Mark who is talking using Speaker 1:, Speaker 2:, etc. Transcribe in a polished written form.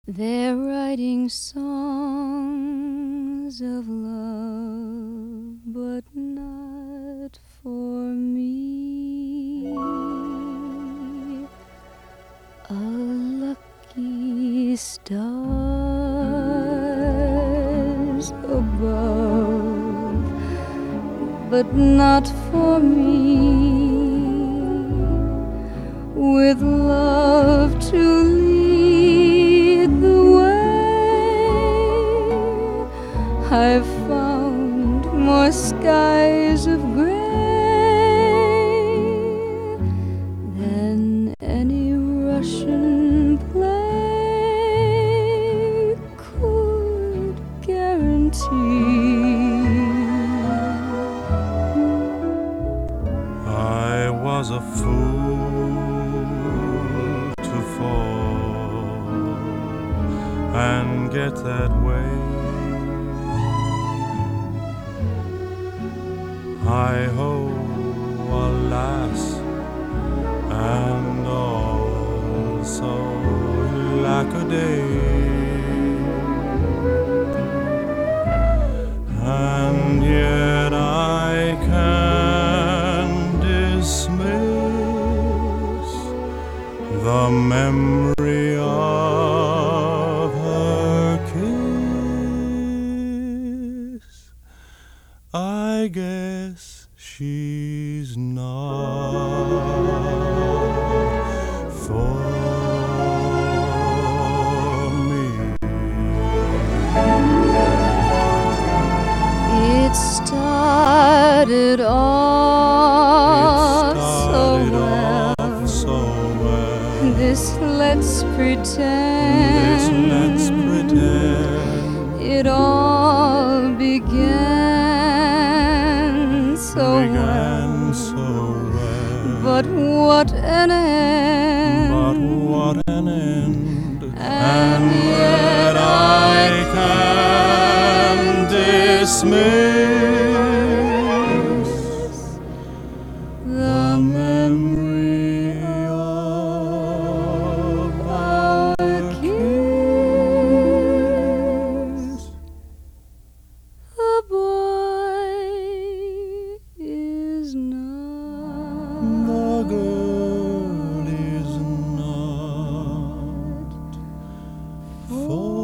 Speaker 1: They're writing songs of love, but not for me. A lucky stars above, but not for me. With love to lead the way, I've found more skies of gray than any Russian play could guarantee.
Speaker 2: I was a fool to fall and get that way. Hi-ho, alas, and also lack-a-day. And yet I can dismiss the memory of her kiss. I guess she's not for me.
Speaker 1: It started off so well. This let's pretend it all began so well. But what an end! And yet I can dismiss the memory of our kiss. The boy is not,
Speaker 2: The girl is not for